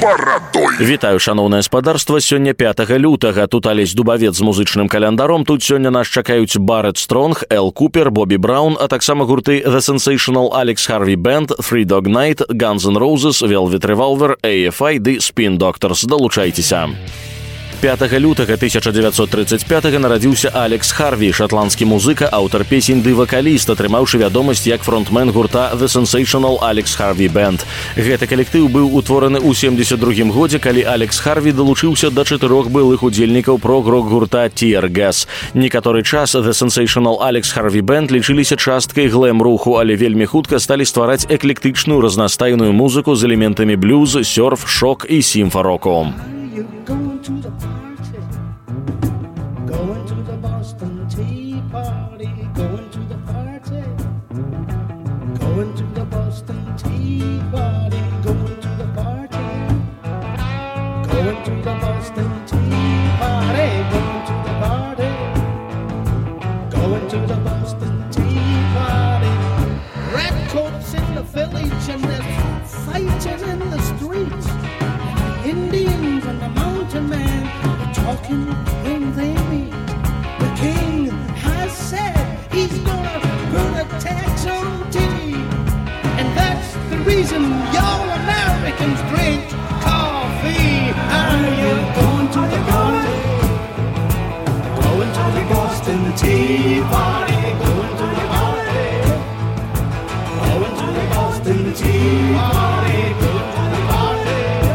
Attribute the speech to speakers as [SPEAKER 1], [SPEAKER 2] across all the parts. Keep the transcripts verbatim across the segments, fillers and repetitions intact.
[SPEAKER 1] барадой.
[SPEAKER 2] Вітаю, шаноўнае спадарства. Сёння пятага лютага. Тут Алесь Дубавец з музычным календаром. Тут сёння нас чакаюць Барретт Стронг, Эл Купер, Бобі Браўн, а таксама гурты The Sensational Alex Harvey Band, Three Dog Night, Guns N' Roses, Velvet Revolver, эй эф ай ды Spin Doctors. Далучайцеся. пятага лютага тысяча дзевяцьсот трыццаць пятага нарадзіўся Алекс Харві, шатландскі музыка, аўтар песень ды вакаліст, атрымаўшы вядомасць як фронтмен гурта The Sensational Alex Harvey Band. Гэты калектыў быў утвораны ў семдзесят другім годзе, калі Алекс Харві далучыўся да чатырох былых удзельнікаў прог-рок гурта Tear Gas. Некаторы час The Sensational Alex Harvey Band лічыліся часткай глэм-руху, але вельмі хутка сталі ствараць эклектычную разнастайную музыку з элементамі блюз, сёрф, шок і сімфа-року.
[SPEAKER 3] Going to the party, going to the Boston Tea Party, going to the party, going to the Boston Tea Party, going to the party, going to the Boston Tea Party, going to the party, going to the Boston Tea Party. Redcoats in the village and they're fighting in the streets. Indians and the mountain man are talking when they meet. The king has said he's gonna put a tax on tea, and that's the reason y'all Americans drink coffee. Are you going to the party? Going to the Boston Tea Party. Going to the party. Going to the Boston Tea Party. Going to the party.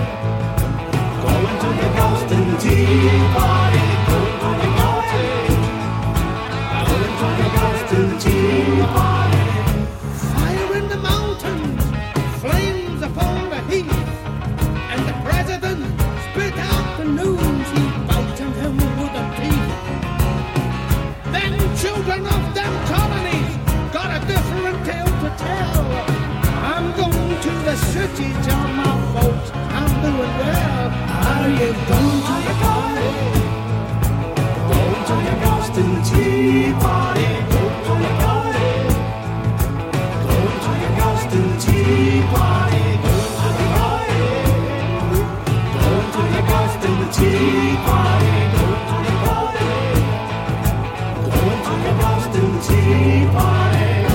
[SPEAKER 3] Boston Tea Party, going to the party, going to the Boston Tea Party. Fire in the mountains, flames upon the heath, and the president spit out the news, he biting him with a teeth. Then children of them colonies got a different tale to tell. I'm going to the city, tell my folks I'm doing well. Are you going to the party? Going to the Boston Tea Party. Going to the party. Going to the Boston Tea Party. Going to the party. Going to the Boston Tea Party. Going to the party. Going to the Boston Tea Party.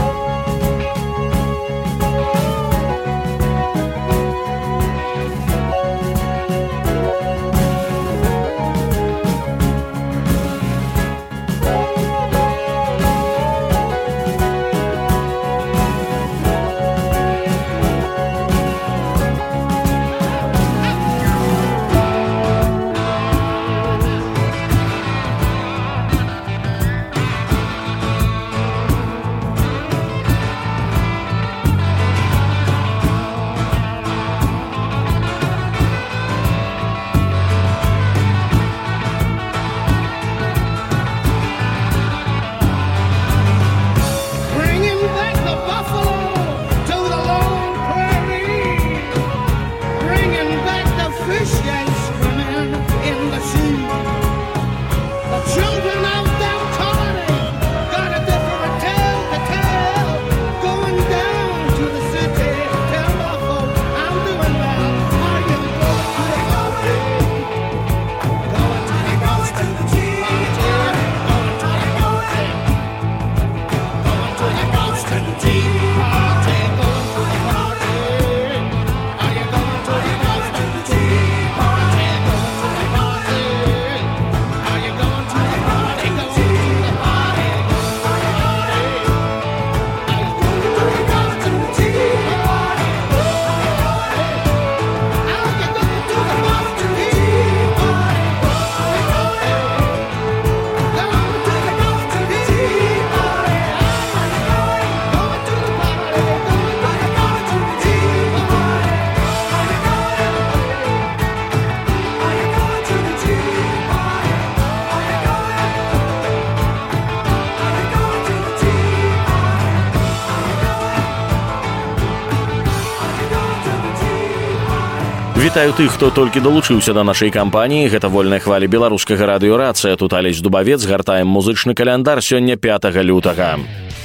[SPEAKER 2] Вітаю тых, хто толькі далучыўся да нашай кампаніі. Гэта вольная хваля беларускага радыёрацыя. Тут Алесь Дубавец, гартаем музычны каляндар сёння пятага лютага.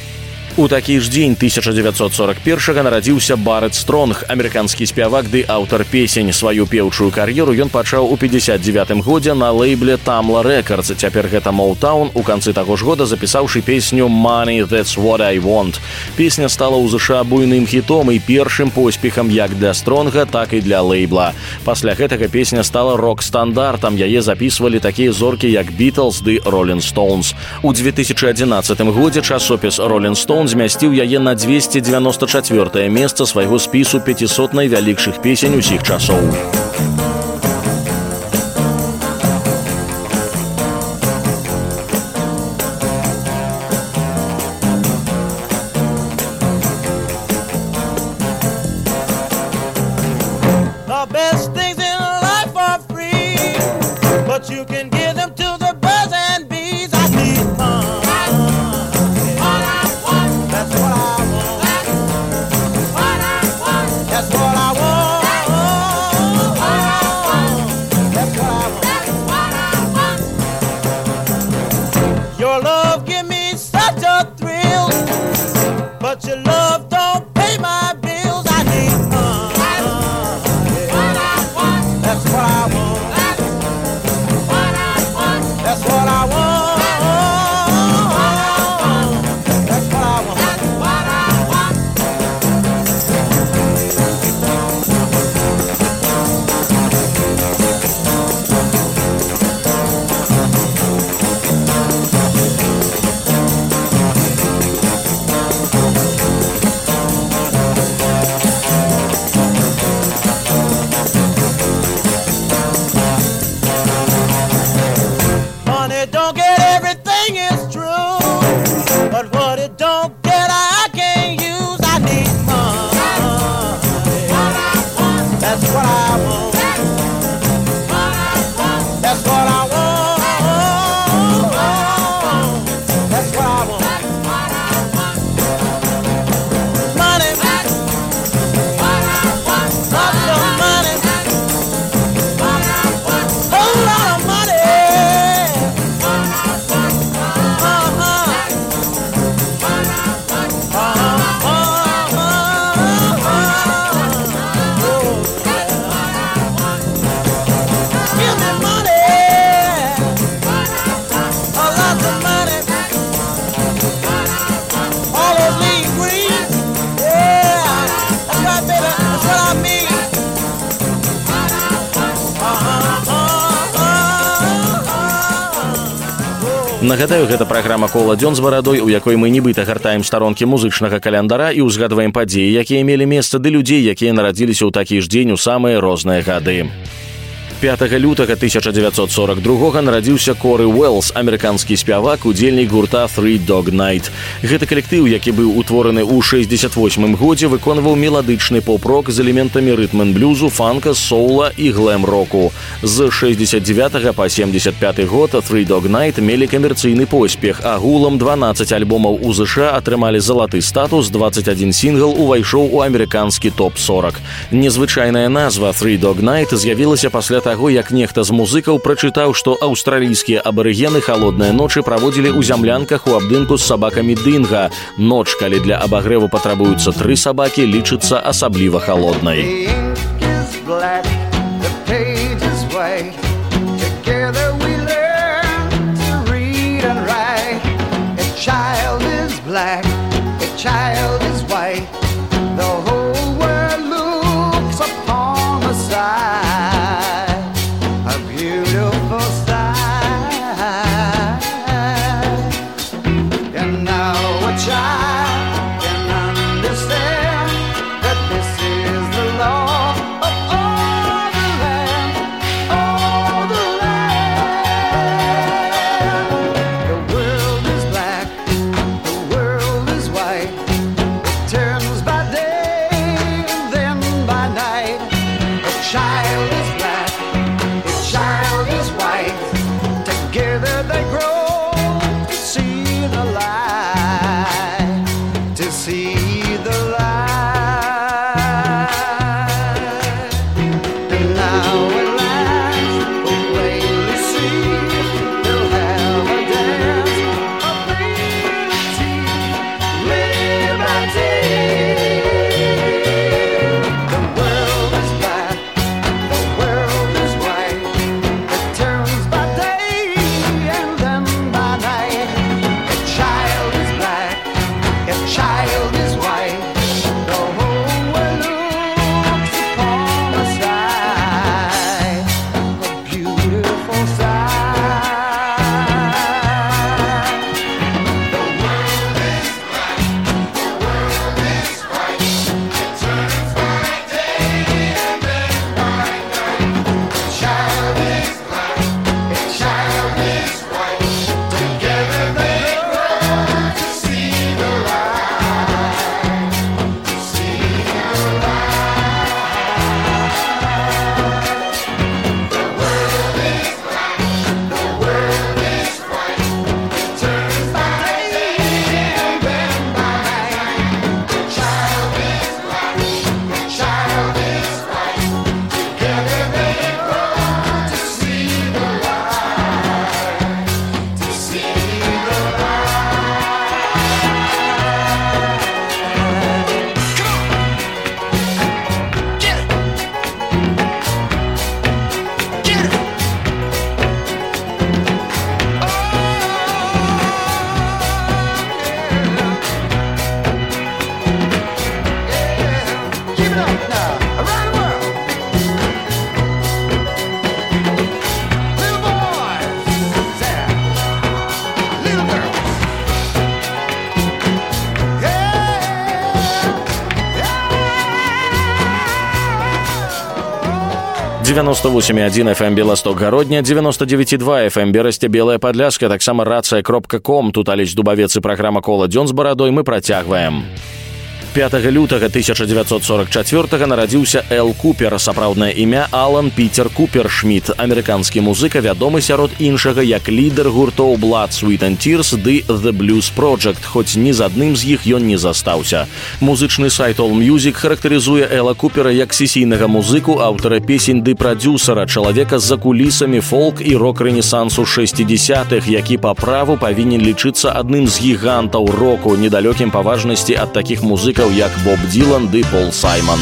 [SPEAKER 2] У такі ж дзень тысяча дзевяцьсот сорок першага нарадзіўся Барэт Стронг, амерыканскі спявак ды аўтар песень. Сваю пеўчую кар'еру ён пачаў у пятьдесят девятым годзе на лейбле Tamla Records. Цяпер гэта Motown, у канцы таго ж года запісаўшы песню «Money, That's What I Want». Песня стала ў ЗША буйным хітом і першым поспехам як для Стронга, так і для лейбла. Пасля гэтага песня стала рок-стандартам. Яе запісвалі такія зоркі, як Beatles ды Rolling Stones. У две тысячи одиннадцатым годзе часопіс Rolling Stones змясціў яе на двести девяносто четвёртае месца свайго спісу пятисот найвялікшых песень усіх часоў.
[SPEAKER 1] The best things in life are free, but you can give them to the birds and bees. I need money. Your love give me such a thrill, but your love don't pay my bills. I need money. That's what I want. That's what I want. That's what I want. Money don't get everything, it's true, but what it don't get I can't use. I need money. That's what I want. That's what I want. That's what I want. Money, lots of money, whole lot of money.
[SPEAKER 2] Нагадаю, гэта праграма «Кола дзён з барадой», у якой мы нібыта гартаем старонкі музычнага календара і ўзгадваем падзеі, якія мелі месца, ды людзей, якія нарадзіліся ў такі ж дзень у самыя розныя гады. пятага лютага тысяча дзевяцьсот сорок другога нарадзіўся Коры Уэллс, амерыканскі спявак, удзельнік гурта Three Dog Night. Гэты калектыў, які быў утвораны ў шэсцьдзесят восьмым годзе, выконваў меладычны поп-рок з элементамі рытм-н-блюзу, фанка, соула і глэм-року. З шэсцьдесят девятага па семьдесят пяты год Three Dog Night мелі камерцыйны поспех. Агулам дванаццаць альбомаў у ЗША атрымалі залаты статус, двадцать один сінгл увайшоў у амерыканскі топ сорок. Незвычайная назва Three Dog Night з'явілася пасля таго, як нехта з музыкаў прачытаў, што аўстралійскія абарыгены халодныя ночы праводзілі ў зямлянках у абдымку з сабакамі дынга. Ноч, калі для абагрэву патрабуюцца тры сабакі, лічыцца асабліва холоднай. девяносто восемь и один эф эм Белосток Гародня, девяносто девять и два эф эм Берасце Белая Падляшка, таксама рация кропка ком, тут Алесь Дубавец і праграма «Кола дзён з барадой» мы працягваем. пятага лютага тысяча девятьсот сорок четвёртага нарадзіўся Эл Купер, сапраўднае імя Алан Пітер Купер-Шміт, амерыканскі музыка, вядомы сярод іншага як лідар гуртоў Blood, Sweat and Tears ды The Blues Project, хоць ні з адным з іх ён не застаўся. Музычны сайт AllMusic характарызуе Эла Купера як сесійнага музыку, аўтара песень ды прадзюсара, чалавека з-за кулісамі фолк і рок-рэнесансу шэсцідзесятых, які па праву павінен лічыцца адным з гігантаў року, недалёкім па важнасці ад такіх музыкаў як Боб Дилан ды Пол Саймон.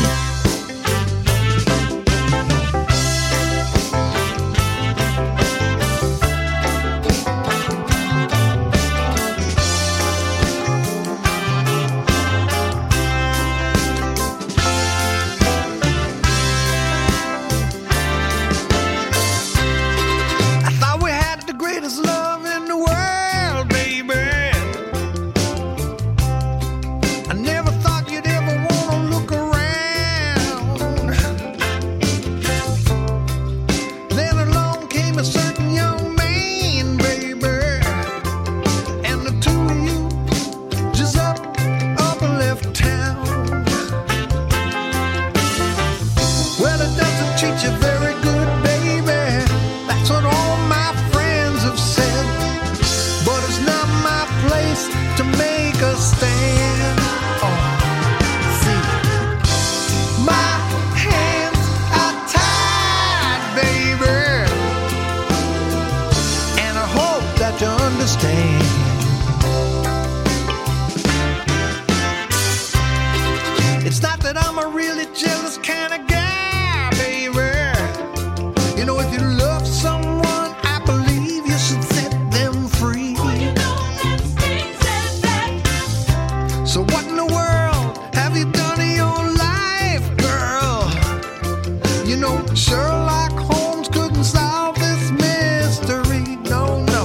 [SPEAKER 4] It's not that I'm a really jealous kind of guy, baby. You know, if you love someone, I believe you should set them free. Well, you know them things and that. So what in the world have you done in your life, girl? You know, Sherlock Holmes couldn't solve this mystery. No, no.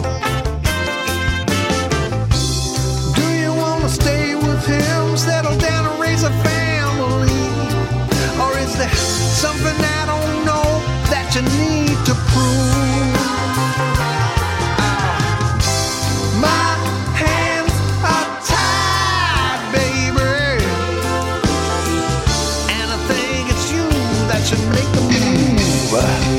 [SPEAKER 4] Do you want to stay with him, settle down and raise a family? Or is there something I don't know that you need to prove? Uh, my hands are tied, baby, and I think it's you that should make the move.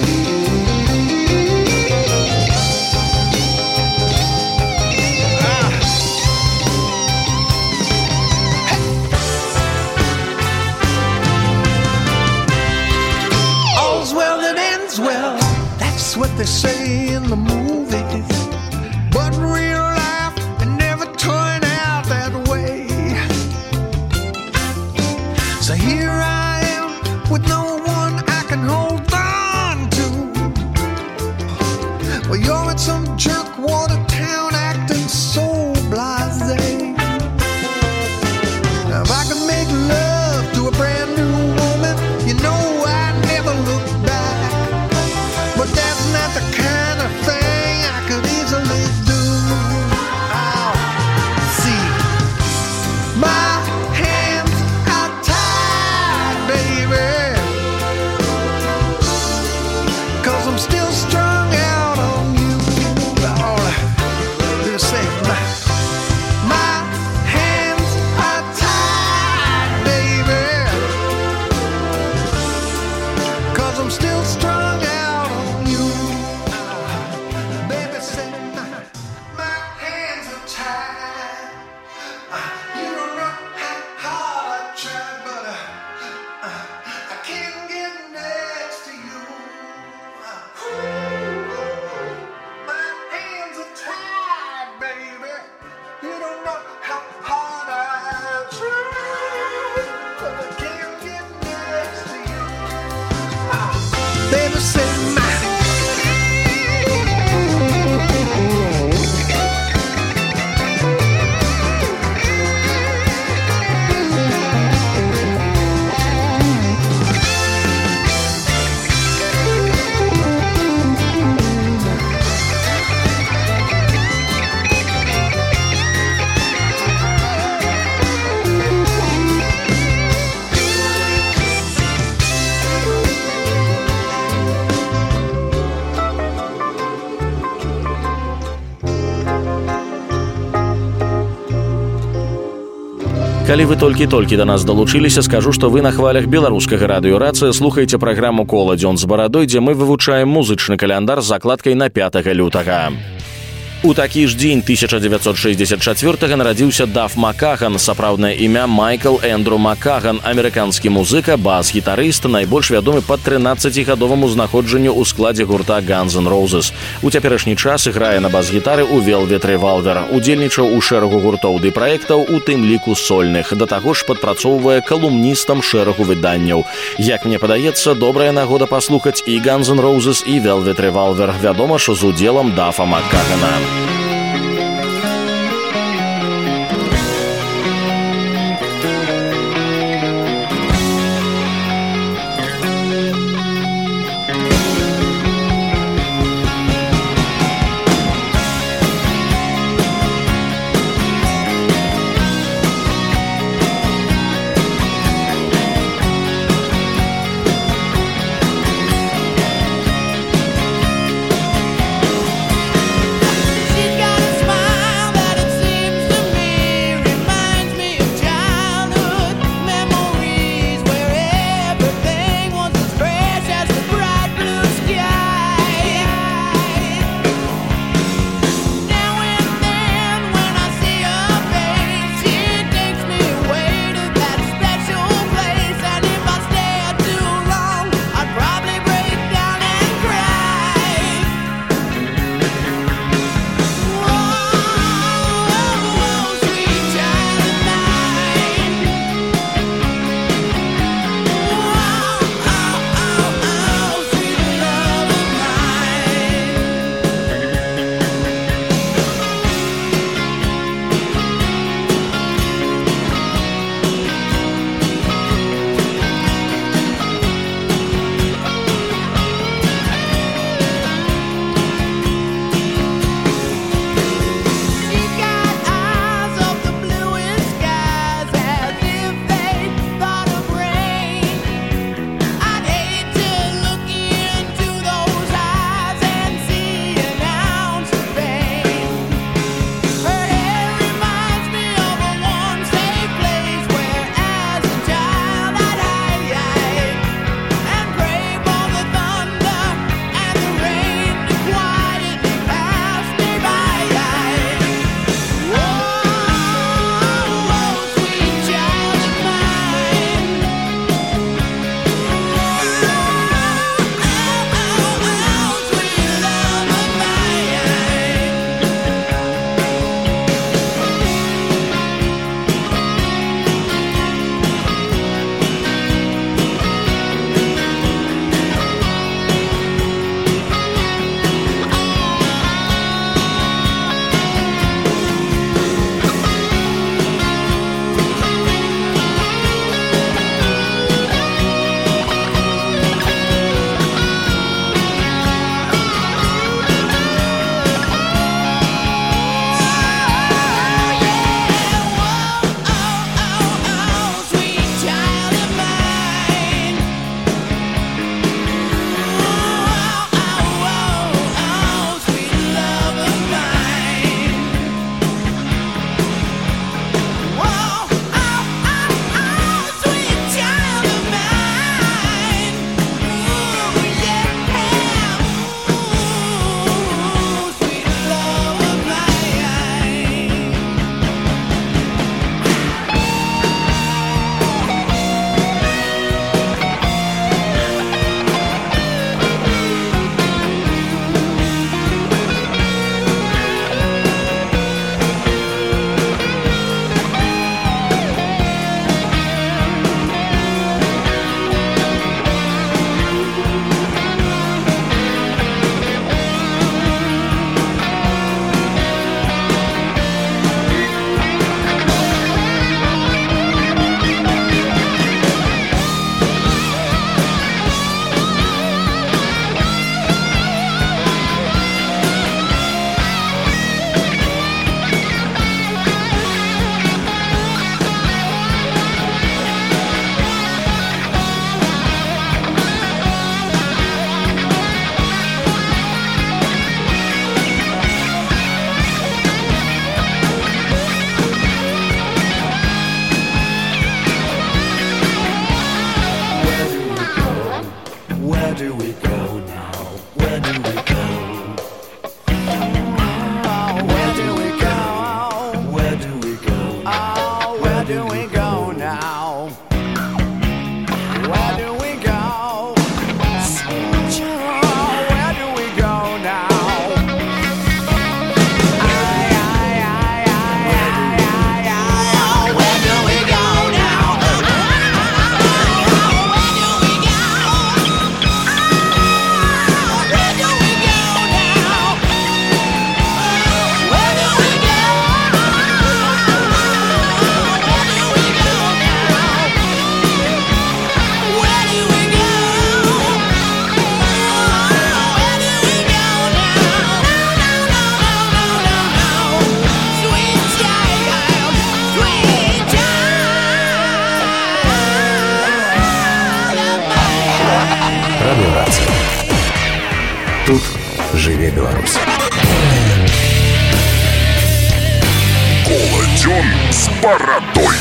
[SPEAKER 2] Калі вы толькі-толькі да нас далучыліся, скажу, што вы на хвалях беларускага радыёрацыя слухаеце праграму «Кола дзён з барадой», дзе мы вывучаем музычны каляндар з закладкай на пятага лютага. У такі ж дзень тысяча дзевяцьсот шэсцьдзесят чацвёртага нарадзіўся Даф Маккаган, сапраўднае імя Майкл Эндру Маккаган, амерыканскі музыка, бас-гітарыст, найбольш вядомы па трынаццацігадоваму знаходжанню ў складзе гурта Guns N' Roses. У цяперашні час іграе на бас-гітары ў Velvet Revolver, удзельнічаў у шэрагу гуртоў ды праектаў, у тым ліку сольных, да таго ж падпрацоўвае калумністам шэрагу выданняў. Як мне падаецца, добрая нагода паслухаць і Guns N' Roses, і Velvet Revolver, вядома ж, з удзелам Дафа Маккагана.
[SPEAKER 5] Жыве Беларусь.
[SPEAKER 6] Коладзён з барадой.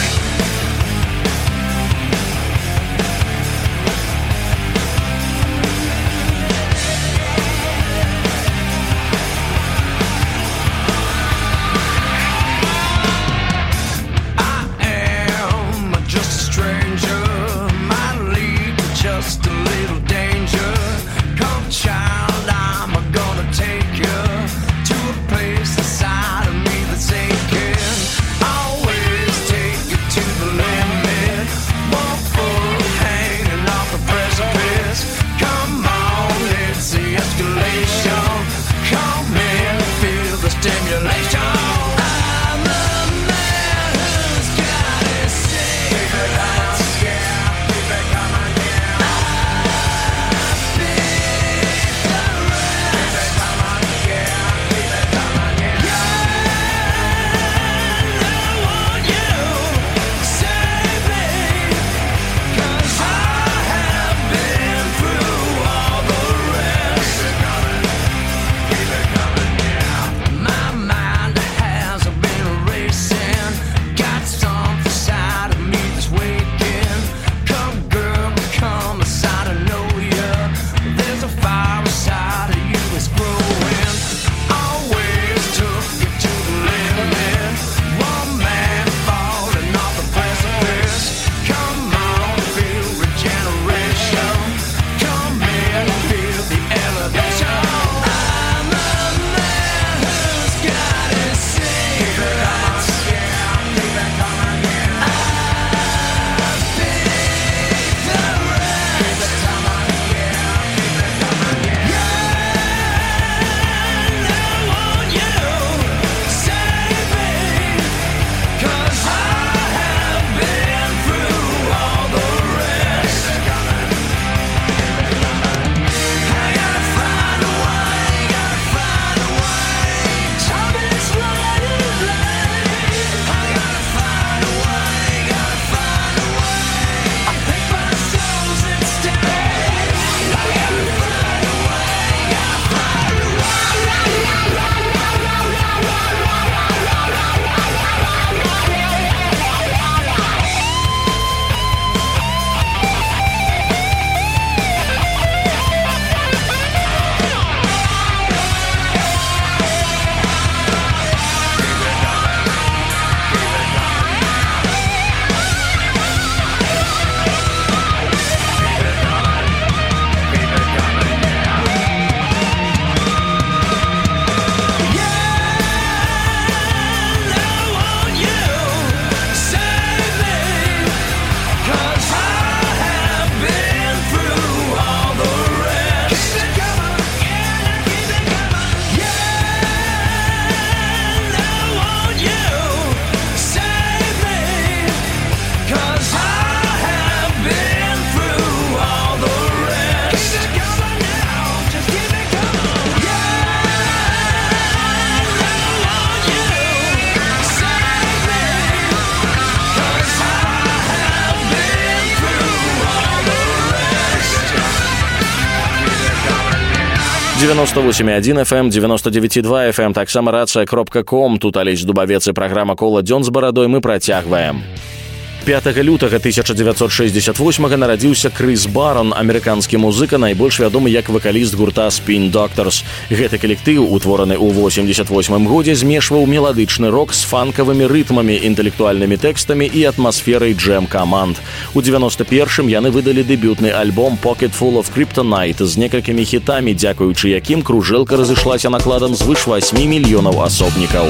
[SPEAKER 2] девяносто восемь и один эф эм, девяносто девять и два эф эм, таксама рацыя кропка ком. Тут Алесь Дубавец і праграма «Коладзён з барадой» мы працягваем. пятага лютага тысяча девятьсот шестьдесят восьмага нарадзіўся Крыс Барон, амерыканскі музыка, найбольш вядомы як вакаліст гурта Spin Doctors. Гэты калектыў, утвораны ў восемьдесят восьмым годзе, змешваў меладычны рок з фанкавымі рытмамі, інтэлектуальнымі тэкстамі і атмасферай джэм-каманд. У девяносто першым яны выдалі дэбютны альбом «Pocket Full of Kryptonite» з некалькімі хітамі, дзякуючы якім кружэлка разышлася накладам звыш восьмі мільёнаў асобнікаў.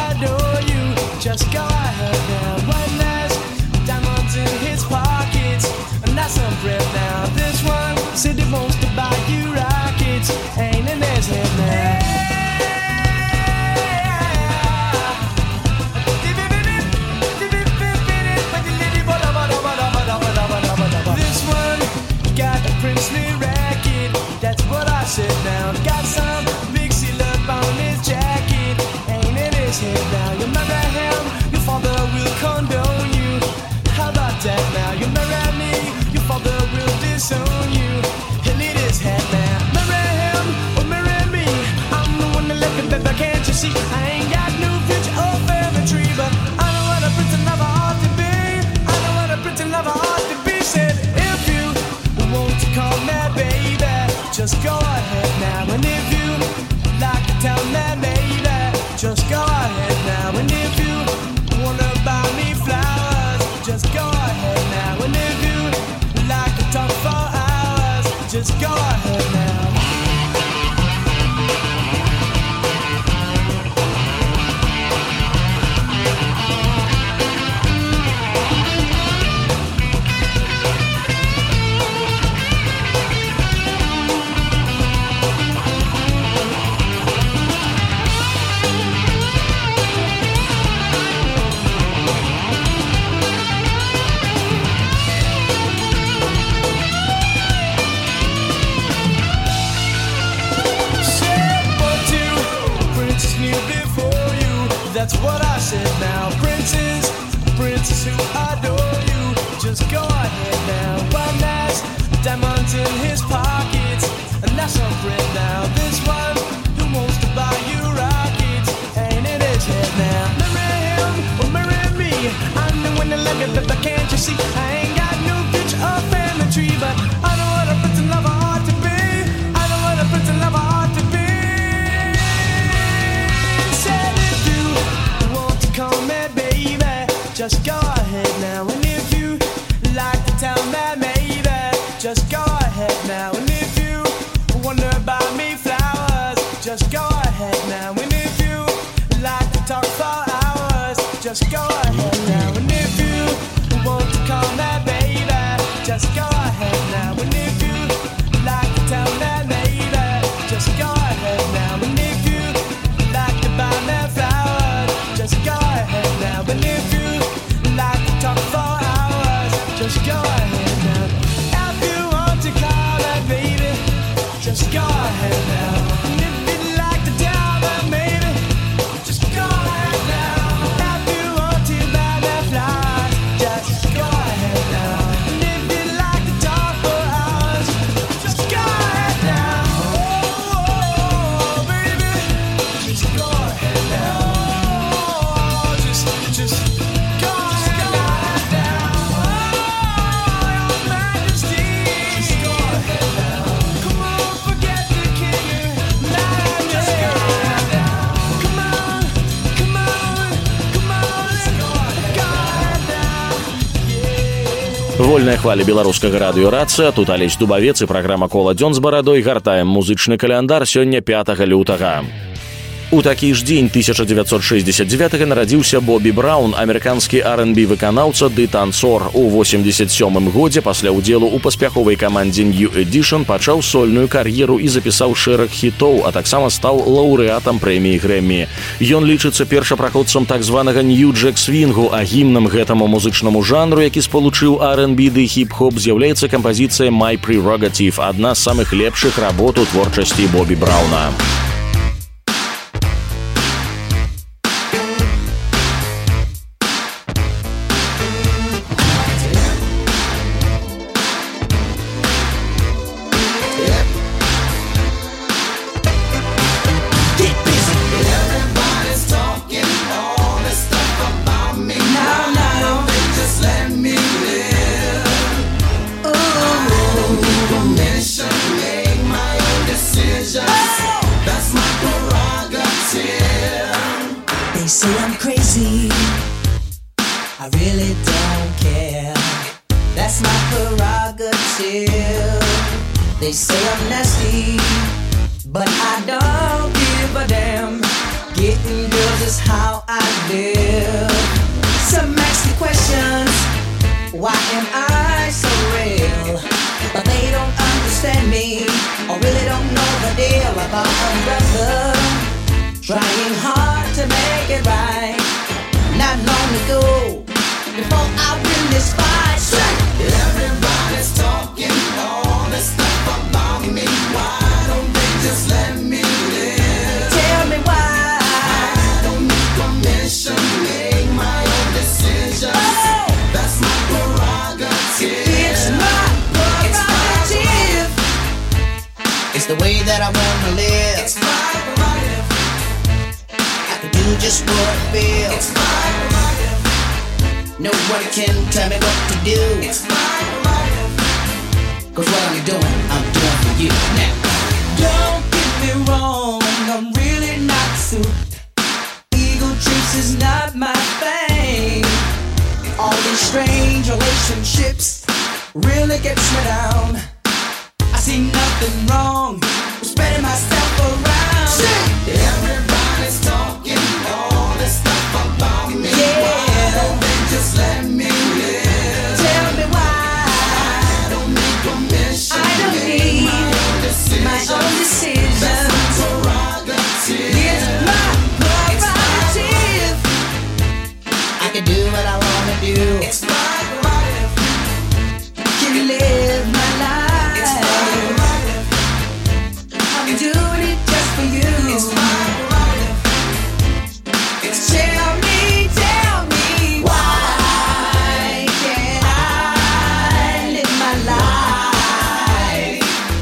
[SPEAKER 7] Just go ahead now. One has diamonds in his pockets.
[SPEAKER 5] princely racket. That's what I said now. Got some big seal up on his jacket. Ain't in his head now. You marry him, your father will condone you. How about that now? You marry me, your father will disown you. He'll eat his head now. Marry him or marry me. I'm the one that left him, baby, can't you see? I ain't got no future or family tree, but I know what a prince and lover ought to be. I know what a prince and lover ought to be. Said if you want to call me baby, just go ahead now. And if you like to tell me baby, just go ahead now. And if you wanna buy me flowers, just go ahead now. And if you like to talk for hours, just go ahead now. That's what I said now. Princes, princes who adore you, just go ahead now. One has diamonds in his pockets, and that's a friend now. This one who wants to buy you rockets, ain't in his head now. Marry him or marry me. I'm the one that love you, but can't you see? I ain't got no future or family tree, but I know what a prince and lover ought to be. I know what a prince and lover ought to be. Said if you want to call me baby, just go ahead now. And if you like to tell me maybe, just go ahead now. And if you wonder about me flowers, just go ahead now. And if you like to talk for hours, just go ahead now. And if you want to call me baby, just go ahead now. And if you like to tell me maybe, just go ahead now. And if you like to buy me flowers, just go ahead now. And if you like to talk for hours, just go ahead now. If you want to call me baby, just go ahead now. And if you'd like to tell me maybe, just go ahead now. If you want to buy me flowers, just go ahead now. And if you'd like to talk for hours, just go ahead now. Oh, baby, just go ahead now. Oh, just, just go ahead now. Oh, your Majesty, just go ahead now. Come on, forget the king. Now just go ahead now. Come on, come on, come on, go ahead now. Yeah.
[SPEAKER 2] Вольная хваля беларускага радыё «Рацыя», тут Алесь Дубавец і праграма «Кола дзён з барадой». Гартаем музычны каляндар сёння пятага лютага. У такі ж дзень тысяча дзевяцьсот шэсцьдзесят дзевятага нарадзіўся Бобі Браўн, амерыканскі ар энд би выканаўца ды танцор. У восемьдесят сёмым годзе пасля ўдзелу ў паспяховай камандзе New Edition пачаў сольную кар'еру і запісаў шэраг хітоў, а таксама стаў лаўрэатам прэміі Грэмі. Ён лічыцца першапраходцам так званага нью-джэк-свінгу, а гімнам гэтаму музычнаму жанру, які спалучыў ар энд би ды хіп-хоп, з'яўляецца кампазіцыя «My Prerogative», адна з самых лепшых работ у творчасці Бобі Браўна.
[SPEAKER 7] They say I'm crazy, I really don't care. That's my prerogative. They say I'm nasty, but I don't give a damn. Getting girls is how I live. Some ask me questions, why am I so real? But they don't understand me, or really don't know the deal about a brother trying hard to make it right. Not long ago, before I win this fight, say everybody's talking all this stuff It's the way that I wanna live. It's my prerogative. I can do just what I feel. It's my prerogative. Nobody can tell me what to do. It's my prerogative. Cause what I'm doing, I'm doing for you. Now, don't get me wrong, I'm really not suited. Ego trips is not my thing. All these strange relationships really gets me down. I see nothing wrong with spreading myself around. Everybody's talking all this stuff about me. Yeah. Why don't they just let me live? Tell me why. I don't need permission. I don't need my own decision. My own decision. That's my prerogative. It's my prerogative. I can do what I wanna do. It's my prerogative. Can live my life. It's my prerogative. I'm doing it just for you. It's my prerogative. It's tell me, tell me why can't I live my life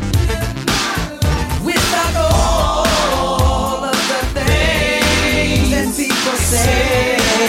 [SPEAKER 7] without all of the things that people say.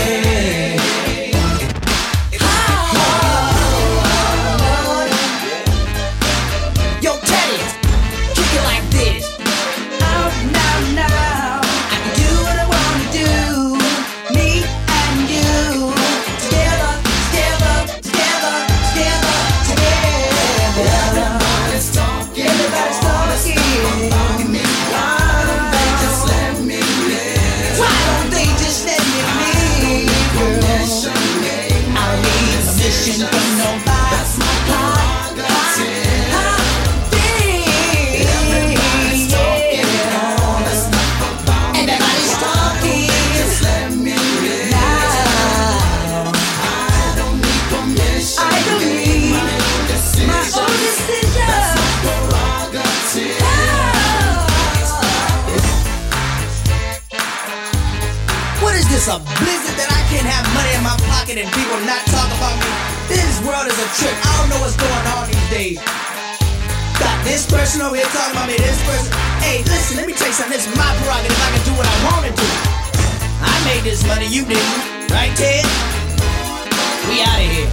[SPEAKER 7] A blizzard that I can't have money in my pocket and people not talk about me. This world is a trip. I don't know what's going on these days. Got this person over here talking about me, this person. Hey, listen, let me tell you something. This is my prerogative. I can do what I want to do. I made this money, you didn't. Right, Ted? We out of here.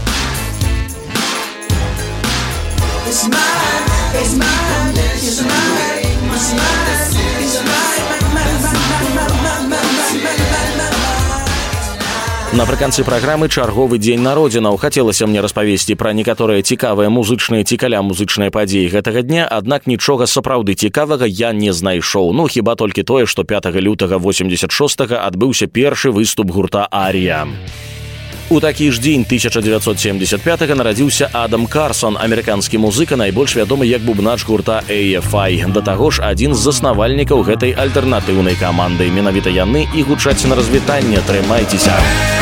[SPEAKER 7] It's mine, it's mine, it's mine, it's mine, it's mine,
[SPEAKER 2] Напрыканцы праграмы чарговы дзень народзінаў. Хацелася мне распавесці пра некаторыя цікавыя музычныя ці каля музычныя падзеі гэтага дня, аднак нічога сапраўды цікавага я не знайшоў. Ну, хіба толькі тое, што пятага лютага восемьдесят шостага адбыўся першы выступ гурта «Ария». У такі ж дзень тысяча девятьсот семьдесят пятага нарадзіўся Адам Карсон, амерыканскі музыка, найбольш вядомы як бубнач гурта эй эф ай. Да таго ж, адзін з заснавальнікаў гэтай альтэрнатыўнай каманды. Менавіта яны і гучаць на развітанне. Трымайцеся!